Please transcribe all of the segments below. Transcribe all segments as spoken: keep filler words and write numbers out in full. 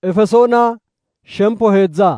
Efesoona shempo heedza.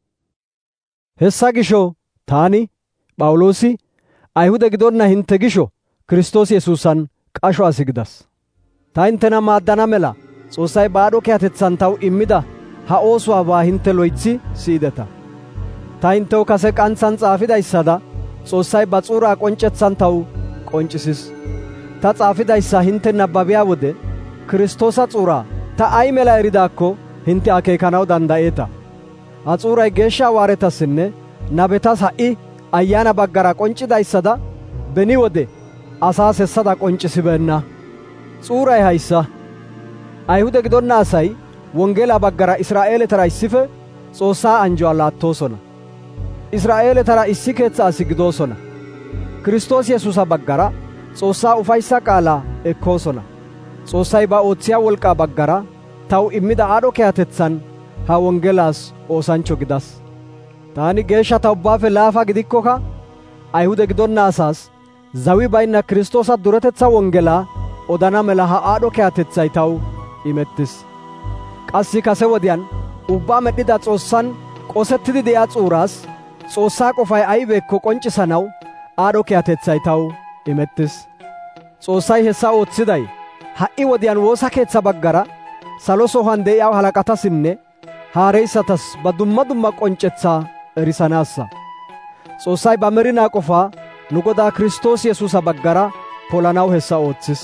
Hessa gisho taani Phawuloosi Ayhuda gidonna hinte gisho Kiristoos Yesuusan qasho asi gidas. Ta intena maaddana mela Xoossay baadho kiyatetsan taw immida ha oosuwaabaa hinte loythi siyideta. Ta hintew kase qanthan xaafidayssada Xoossay ba xuuraa qonccethan taw qonccisis. Ta xaafidayssa hinte nabbabiyaa wode Kiristoosa xuuraa ta ay mela eridaakko hinte akeekanaw danda'eeta. Ha xuuray geeshsha hawaaretassinne nabetas ha'i ayyaana baggara qonccidayssada beni wode asaas hessada qonccisibeenna. Xuuray hayssa: Ayhuda gidonna asay wonggeelaa baggara Israa'eeletara issife Xoossaa anjjuwaa laattoosona. Israa'eeletara issi keetha asi gidoosona. Kiristoos Yesuusa baggara Xoossaa ufayssa qaalaa ekkoosona. Xoossay ba ootsiyaa wolqqaa baggara taw immida aadho kiyatetsan ha wonggeelaas oosancho gidas. Taani geeshshata ubbaafe laafa gidikkoka Ayhuda gidonna asaas zawi baynna Kiristoosa duretetsa wonggelaa odana mela ha aadho kiyatetsay taw imettis. Qassi kase wodiyan ubbaa medhdhida Xoossan qosettidi de'iyaa xuuraas Xoossaa qofay aybeekko qonccisanaw aadho kiyatetsay taw imettis. Xoossay hessa oothiday ha'i wodiyan woosa keetha baggara salo sohuwan de'iyaa halaqatassinne haareyssatas ba dumma dumma qonccetsaa erisanaassa. Xoossay ba merinaa qofaa nu Godaa Kiristoos Yesuusa baggara polanaw hessa ooththis.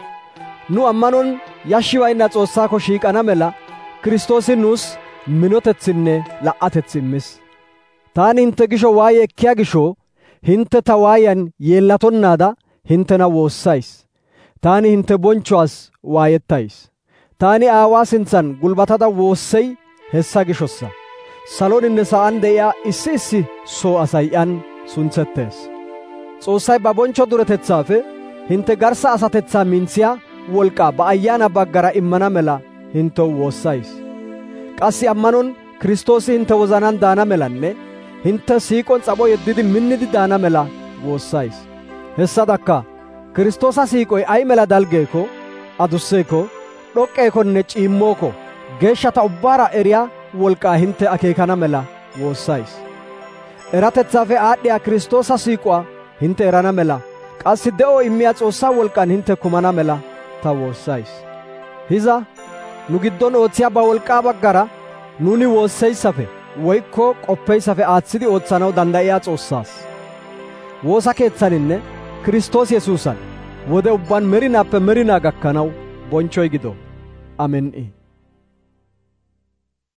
Nu ammanon yashshi baynna Xoossaako shiiqana mela Kiristoosi nuus minotetsinne la'atetsi immis. Taani hinte gisho waaye ekkiyaa gisho hinte ta waayan yeellatonnaada hintena woossays. Taani hinte bonchuwaas waayettays. Taani Aawaa sinthan gulbatada woossey hessa gishossa. Saloninne sa'an de'iyaa issi issi soo asay yan suntsettees. Xoossay ba boncho duretetsaafe hinte garsa asatetsaa mintsiyaa wolqaa ba ayyaana baggara immana mela hintew woossays. Qassi ammanon Kiristoosi hinte wozanan daana melanne hinte siiqon xapho yeddidi minnidi daana mela woossays. Hessadakka Kiristoosa siiqoy ay mela dalgeeko, adusseeko, dhoqqeekonne ciimmooko geeshshata ubbaara eriyaa wolqaa hinte akeekana mela woossays. Eratetsaafe aadhdhiyaa Kiristoosa siiquwaa hinte erana mela qassi de'oo immiyaa Xoossaa wolqaan hinte kumana mela ta woossays. Hiza nu giddon oothiyaa ba wolqaa baggara nuuni woosseyssafe woykko qoppeyssafe aaththidi oothanaw danda'iyaa Xoossaas woosa keethaninne Kiristoos Yesuusan wode ubban merinaappe merinaa gakkanaw bonchoy gido. Amen.